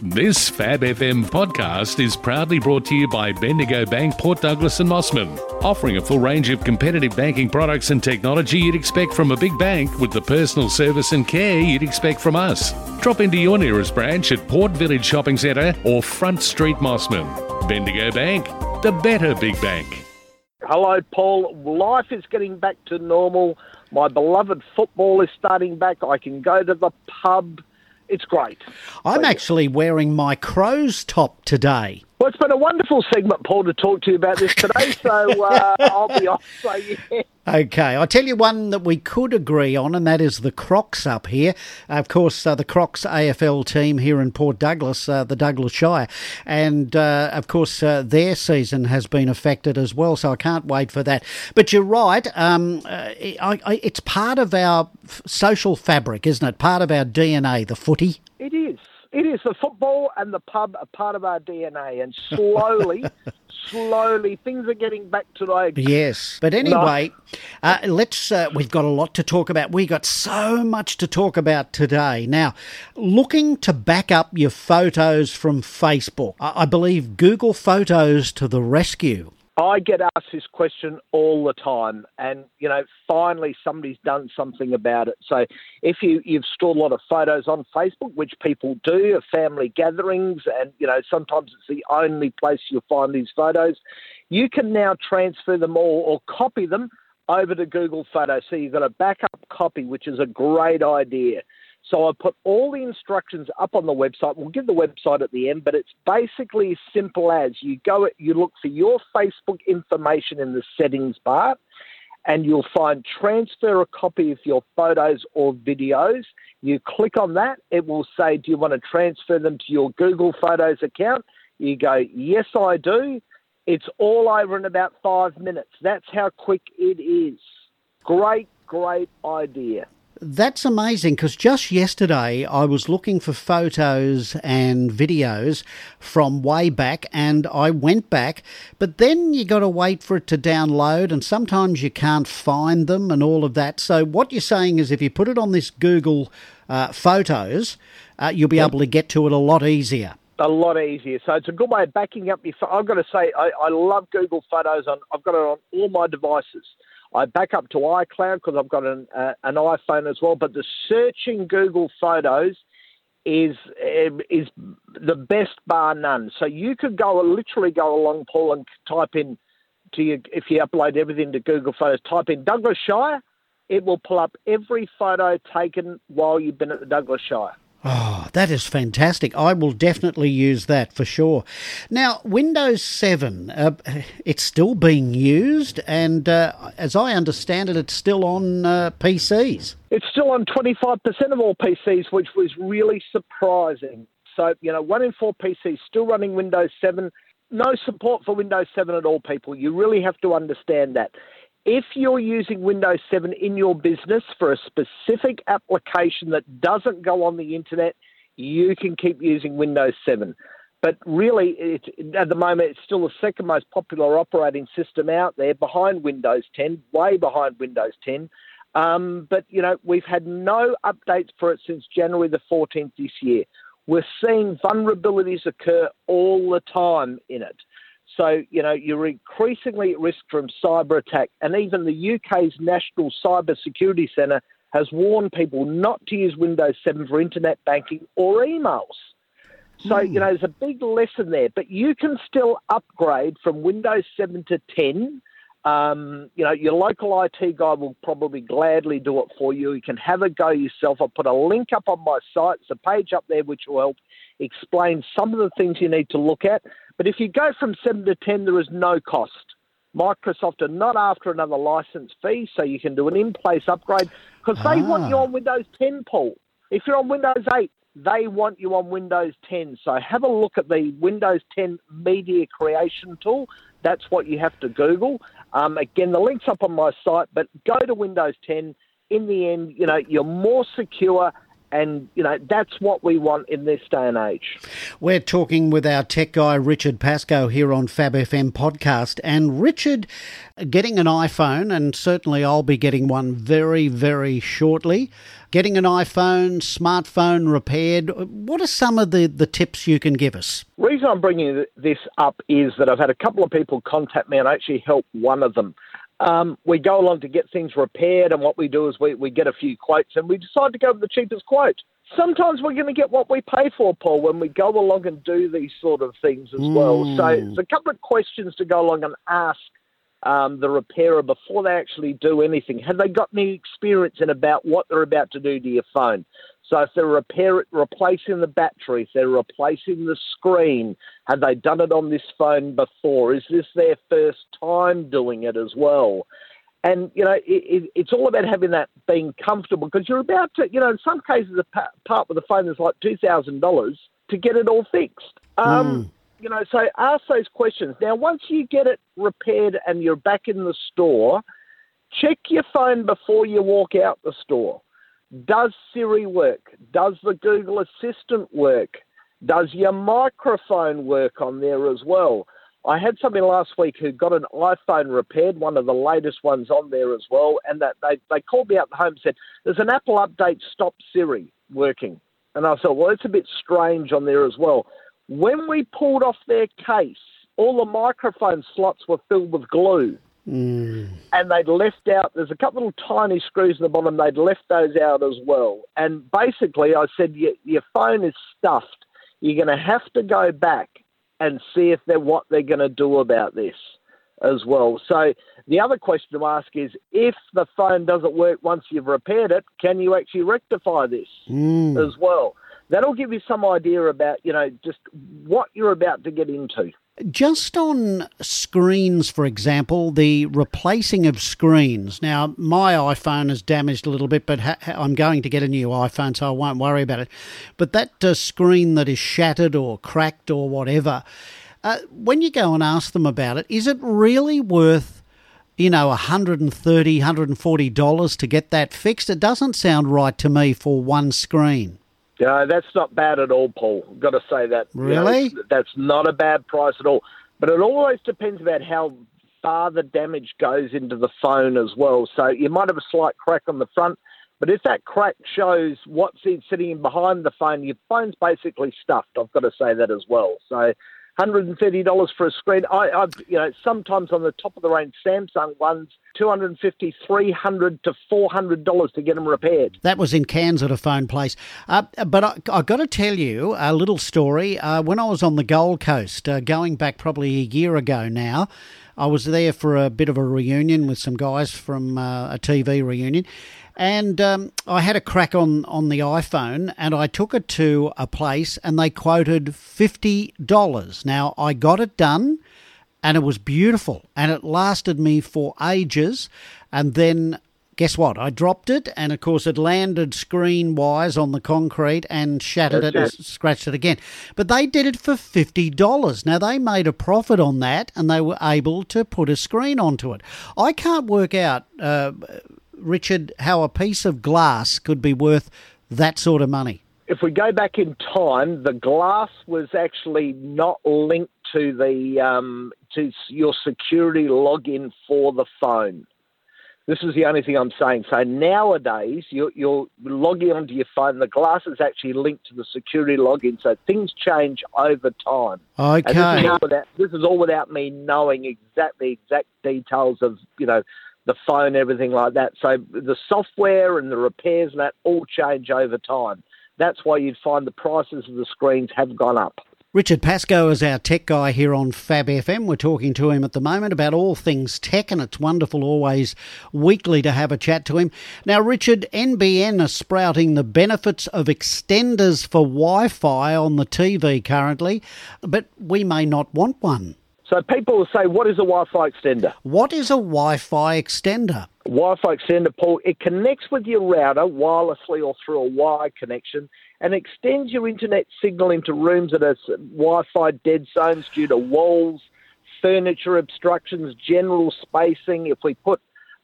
This Fab FM podcast is proudly brought to you by Bendigo Bank, Port Douglas and Mossman, offering a full range of competitive banking products and technology you'd expect from a big bank with the personal service and care you'd expect from us. Drop into your nearest branch at Port Village Shopping Centre or Front Street Mossman. Bendigo Bank, the better big bank. Hello, Paul. Life is getting back to normal. My beloved football is starting back. I can go to the pub. It's great. I'm actually wearing my Crows top today. Well, it's been a wonderful segment, Paul, to talk to you about this today, so I'll be off. So, yeah. Okay, I'll tell you one that we could agree on, and that is the Crocs up here. Of course, the Crocs AFL team here in Port Douglas, the Douglas Shire. And, of course, their season has been affected as well, so I can't wait for that. But you're right, it's part of our social fabric, isn't it? Part of our DNA, the footy. It is. It is. The football and the pub are part of our DNA, and slowly, things are getting back to like... Yes. But anyway, we've got a lot to talk about. We got so much to talk about today. Now, looking to back up your photos from Facebook, I believe Google Photos to the rescue. I get asked this question all the time, and, finally somebody's done something about it. So if you've stored a lot of photos on Facebook, which people do, at family gatherings, and, sometimes it's the only place you'll find these photos, you can now transfer them all or copy them over to Google Photos. So you've got a backup copy, which is a great idea. So I put all the instructions up on the website. We'll give the website at the end, but it's basically as simple as you look for your Facebook information in the settings bar, and you'll find transfer a copy of your photos or videos. You click on that. It will say, do you want to transfer them to your Google Photos account? You go, yes, I do. It's all over in about 5 minutes. That's how quick it is. Great idea. That's amazing, because just yesterday I was looking for photos and videos from way back, and I went back, but then you got to wait for it to download, and sometimes you can't find them and all of that. So what you're saying is if you put it on this Google Photos, you'll be able to get to it a lot easier. A lot easier. So it's a good way of backing up your... I've got to say, I love Google Photos. I've got it on all my devices. I back up to iCloud because I've got an iPhone as well. But the searching Google Photos is the best bar none. So you could literally go along, Paul, and type in if you upload everything to Google Photos, type in Douglas Shire. It will pull up every photo taken while you've been at the Douglas Shire. Oh, that is fantastic. I will definitely use that for sure. Now, Windows 7, it's still being used, and as I understand it, it's still on PCs. It's still on 25% of all PCs, which was really surprising. So, 1 in 4 PCs still running Windows 7. No support for Windows 7 at all, people. You really have to understand that. If you're using Windows 7 in your business for a specific application that doesn't go on the internet, you can keep using Windows 7. But really, at the moment, it's still the second most popular operating system out there, behind Windows 10, way behind Windows 10. But, we've had no updates for it since January the 14th this year. We're seeing vulnerabilities occur all the time in it. So, you're increasingly at risk from cyber attack. And even the UK's National Cyber Security Centre has warned people not to use Windows 7 for internet banking or emails. So, there's a big lesson there. But you can still upgrade from Windows 7 to 10. Your local IT guy will probably gladly do it for you. You can have a go yourself. I'll put a link up on my site. There's a page up there which will help explain some of the things you need to look at. But if you go from 7 to 10, there is no cost. Microsoft are not after another license fee, so you can do an in-place upgrade because they want you on Windows 10, Paul. If you're on Windows 8, they want you on Windows 10. So have a look at the Windows 10 Media Creation Tool. That's what you have to Google. Again, the link's up on my site, but go to Windows 10. In the end, you're more secure And, that's what we want in this day and age. We're talking with our tech guy, Richard Pascoe, here on Fab FM podcast. And Richard, getting an iPhone, and certainly I'll be getting one very, very shortly. Getting an iPhone, smartphone repaired, what are some of the tips you can give us? The reason I'm bringing this up is that I've had a couple of people contact me and I actually helped one of them. We go along to get things repaired, and what we do is we get a few quotes and we decide to go with the cheapest quote. Sometimes we're going to get what we pay for, Paul, when we go along and do these sort of things as well. So there's a couple of questions to go along and ask the repairer before they actually do anything. Have they got any experience in about what they're about to do to your phone? So if they're replacing the battery, if they're replacing the screen, have they done it on this phone before? Is this their first time doing it as well? And, it's all about having that being comfortable, because you're about to, in some cases, a part with the phone is like $2,000 to get it all fixed. So ask those questions. Now, once you get it repaired and you're back in the store, check your phone before you walk out the store. Does Siri work? Does the Google Assistant work? Does your microphone work on there as well? I had somebody last week who got an iPhone repaired, one of the latest ones on there as well, and that they called me out the home and said, there's an Apple update, stop Siri working. And I thought, well, it's a bit strange on there as well. When we pulled off their case, all the microphone slots were filled with glue. And they'd left out, there's a couple of tiny screws in the bottom, they'd left those out as well. And basically I said, your phone is stuffed. You're going to have to go back and see if what they're going to do about this as well. So the other question to ask is, if the phone doesn't work once you've repaired it, can you actually rectify this as well? That'll give you some idea about, just what you're about to get into. Just on screens, for example, the replacing of screens. Now, my iPhone is damaged a little bit, but I'm going to get a new iPhone, so I won't worry about it. But that screen that is shattered or cracked or whatever, when you go and ask them about it, is it really worth, $130, $140 to get that fixed? It doesn't sound right to me for one screen. No, that's not bad at all, Paul. I've got to say that. Really? That's not a bad price at all. But it always depends about how far the damage goes into the phone as well. So you might have a slight crack on the front, but if that crack shows what's sitting behind the phone, your phone's basically stuffed. I've got to say that as well. So $130 for a screen. I've sometimes on the top of the range Samsung ones, $250, $300 to $400 to get them repaired. That was in Cairns at a phone place. But I got to tell you a little story. When I was on the Gold Coast, going back probably a year ago now, I was there for a bit of a reunion with some guys from a TV reunion. And I had a crack on the iPhone, and I took it to a place and they quoted $50. Now, I got it done and it was beautiful and it lasted me for ages. And then guess what? I dropped it, and of course it landed screen-wise on the concrete and shattered it and scratched it again. But they did it for $50. Now, they made a profit on that and they were able to put a screen onto it. I can't work out, Richard, how a piece of glass could be worth that sort of money. If we go back in time, the glass was actually not linked to the to your security login for the phone. This is the only thing I'm saying. So nowadays, you're logging onto your phone. The glass is actually linked to the security login. So things change over time. Okay. And this is all without me knowing exact details of the phone, everything like that. So the software and the repairs and that all change over time. That's why you'd find the prices of the screens have gone up. Richard Pascoe is our tech guy here on Fab FM. We're talking to him at the moment about all things tech, and it's wonderful always weekly to have a chat to him. Now, Richard, NBN are sprouting the benefits of extenders for Wi-Fi on the TV currently, but we may not want one. So people will say, what is a Wi-Fi extender? What is a Wi-Fi extender? Wi-Fi extender, Paul, it connects with your router wirelessly or through a wire connection and extends your internet signal into rooms that are Wi-Fi dead zones due to walls, furniture obstructions, general spacing. If we put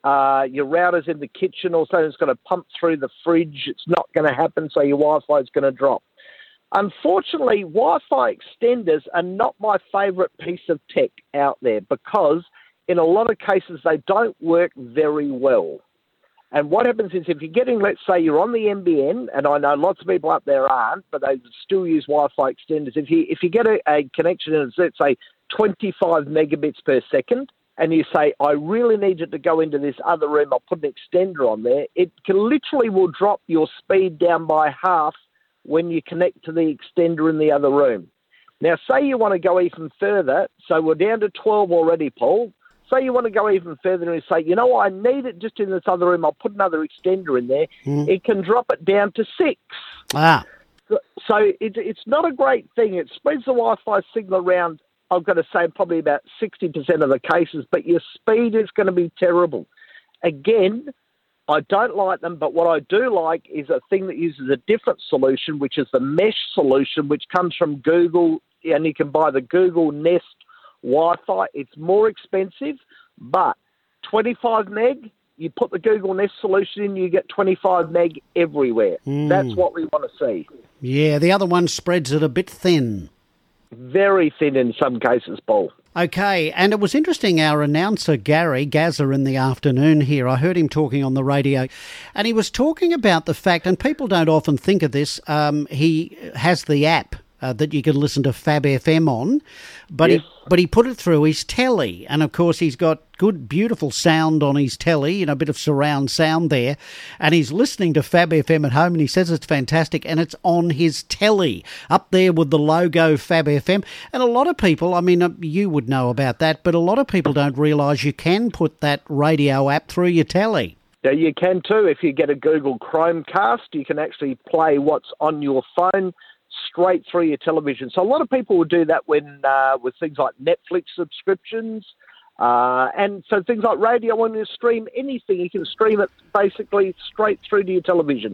your router's in the kitchen or something, it's going to pump through the fridge. It's not going to happen, so your Wi-Fi is going to drop. Unfortunately, Wi-Fi extenders are not my favourite piece of tech out there because in a lot of cases they don't work very well. And what happens is if you're getting, let's say you're on the NBN, and I know lots of people up there aren't, but they still use Wi-Fi extenders. If you get a connection and it's, let's say, 25 megabits per second, and you say, I really need it to go into this other room, I'll put an extender on there, it literally will drop your speed down by half when you connect to the extender in the other room. Now, say you want to go even further, so we're down to 12 already, Paul. Say you want to go even further and say, I need it just in this other room, I'll put another extender in there. It can drop it down to 6. So it's not a great thing. It spreads the Wi-Fi signal around, I've got to say, probably about 60% of the cases, but your speed is going to be terrible. Again, I don't like them, but what I do like is a thing that uses a different solution, which is the mesh solution, which comes from Google, and you can buy the Google Nest Wi-Fi. It's more expensive, but 25 meg, you put the Google Nest solution in, you get 25 meg everywhere. That's what we want to see. Yeah, the other one spreads it a bit thin. Very thin in some cases, Paul. Okay, and it was interesting, our announcer, Gary Gazza, in the afternoon here, I heard him talking on the radio, and he was talking about the fact, and people don't often think of this, he has the app that you can listen to Fab FM on, but he put it through his telly, and of course he's got good, beautiful sound on his telly, a bit of surround sound there, and he's listening to Fab FM at home, and he says it's fantastic, and it's on his telly, up there with the logo Fab FM, and a lot of people, you would know about that, but a lot of people don't realise you can put that radio app through your telly. Yeah, you can too. If you get a Google Chromecast, you can actually play what's on your phone straight through your television. So a lot of people will do that when with things like Netflix subscriptions, and so things like radio, when you stream anything, you can stream it basically straight through to your television.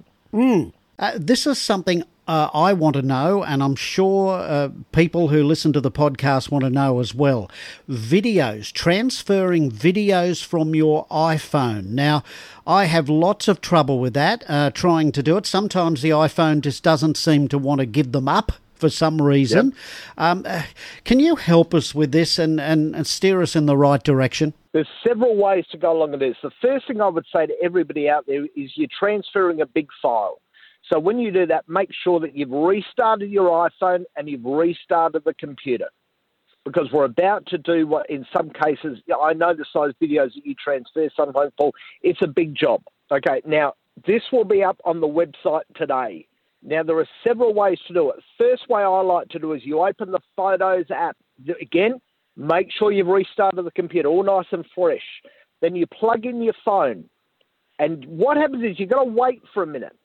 This is something I want to know, and I'm sure people who listen to the podcast want to know as well. Videos, transferring videos from your iPhone. Now, I have lots of trouble with that, trying to do it. Sometimes the iPhone just doesn't seem to want to give them up for some reason. Yep. Can you help us with this and steer us in the right direction? There's several ways to go along with this. The first thing I would say to everybody out there is you're transferring a big file. So when you do that, make sure that you've restarted your iPhone and you've restarted the computer, because we're about to do what, in some cases, I know the size videos that you transfer sometimes, Paul, it's a big job. Okay, now this will be up on the website today. Now, there are several ways to do it. First way I like to do is you open the Photos app. Again, make sure you've restarted the computer, all nice and fresh. Then you plug in your phone. And what happens is you've got to wait for a minute.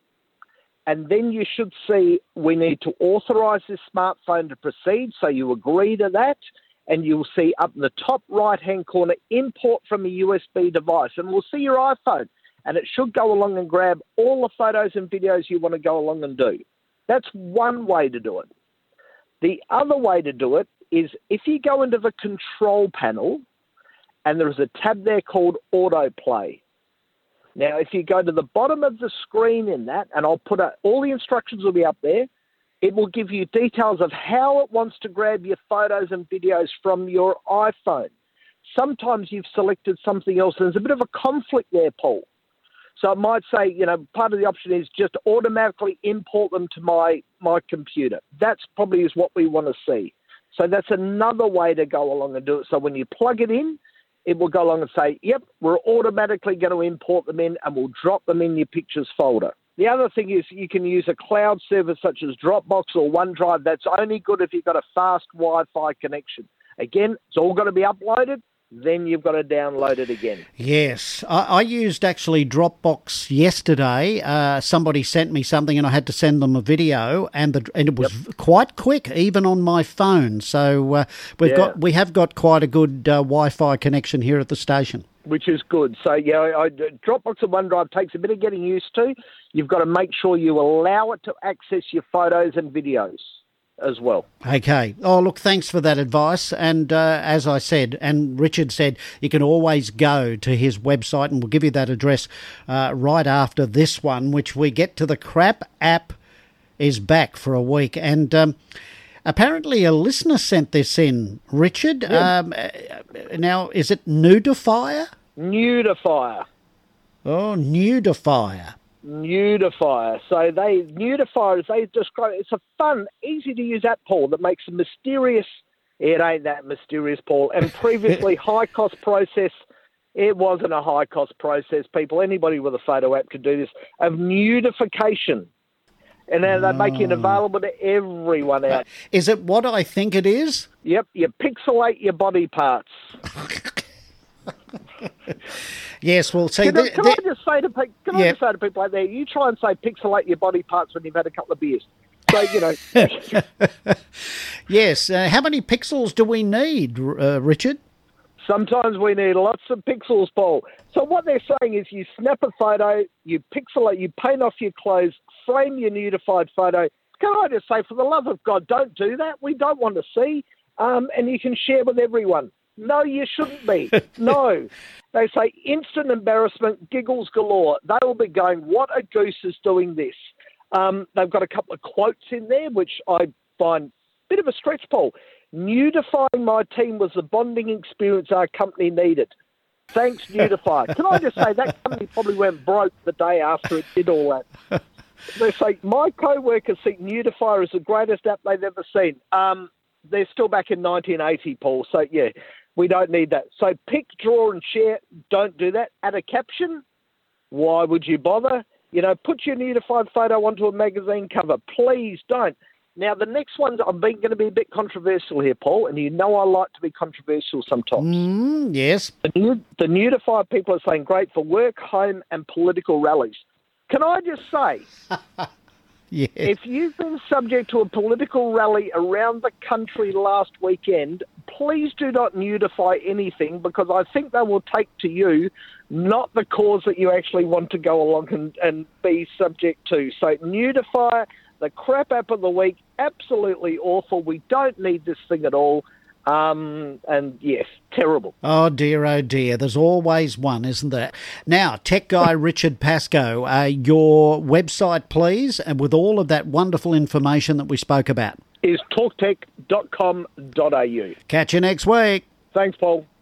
And then you should see we need to authorise this smartphone to proceed, so you agree to that, and you'll see up in the top right-hand corner, import from a USB device, and we'll see your iPhone, and it should go along and grab all the photos and videos you want to go along and do. That's one way to do it. The other way to do it is if you go into the control panel, and there's a tab there called Autoplay. Now, if you go to the bottom of the screen in that, and I'll put all the instructions will be up there, it will give you details of how it wants to grab your photos and videos from your iPhone. Sometimes you've selected something else, and there's a bit of a conflict there, Paul. So it might say, part of the option is just automatically import them to my computer. That's probably is what we want to see. So that's another way to go along and do it. So when you plug it in, it will go along and say, yep, we're automatically going to import them in, and we'll drop them in your pictures folder. The other thing is you can use a cloud service such as Dropbox or OneDrive. That's only good if you've got a fast Wi-Fi connection. Again, it's all got to be uploaded. Then you've got to download it again. Yes. I used actually Dropbox yesterday. Somebody sent me something and I had to send them a video, and it was quite quick, even on my phone. So we have got quite a good Wi-Fi connection here at the station. Which is good. So, Dropbox and OneDrive takes a bit of getting used to. You've got to make sure you allow it to access your photos and videos. as well. Okay. Oh, look, thanks for that advice. And as I said, and Richard said, you can always go to his website, and we'll give you that address right after this one, which we get to. The Crap app is back for a week. And apparently a listener sent this in, Richard. Yeah. Now, is it Nudifier? Nudifier. Oh, Nudifier. Nudifier. So Nudifier, as they describe it, it's a fun, easy to use app, Paul, that makes a mysterious, it ain't that mysterious, Paul, and previously high-cost process. It wasn't a high-cost process, people. Anybody with a photo app could do this, of nudification. And now they're making it available to everyone out. Is it what I think it is? Yep, you pixelate your body parts. Yes, well, see... Can I just say to people out there, you try and say pixelate your body parts when you've had a couple of beers. So, you know... Yes, how many pixels do we need, Richard? Sometimes we need lots of pixels, Paul. So what they're saying is you snap a photo, you pixelate, you paint off your clothes, frame your nudified photo. Can I just say, for the love of God, don't do that. We don't want to see. And you can share with everyone. No, you shouldn't be. No. They say instant embarrassment, giggles galore. They will be going, what a goose is doing this. They've got a couple of quotes in there, which I find a bit of a stretch, Paul. Nudifying my team was the bonding experience our company needed. Thanks, Nudify. Can I just say that company probably went broke the day after it did all that. They say, my co-workers think Nudify is the greatest app they've ever seen. They're still back in 1980, Paul. So, yeah, we don't need that. So pick, draw and share. Don't do that. Add a caption. Why would you bother? You know, put your nudified photo onto a magazine cover. Please don't. Now, the next one, I'm going to be a bit controversial here, Paul, and you know I like to be controversial sometimes. Yes. The nudified people are saying great for work, home and political rallies. Can I just say, yes. If you've been subject to a political rally around the country last weekend, please do not nudify anything, because I think they will take to you not the cause that you actually want to go along and be subject to. So Nudify, the crap app of the week, absolutely awful. We don't need this thing at all. And yes, terrible. Oh dear, there's always one, isn't there? Now, tech guy Richard Pascoe, your website please, and with all of that wonderful information that we spoke about. Is talktech.com.au. Catch you next week. Thanks, Paul.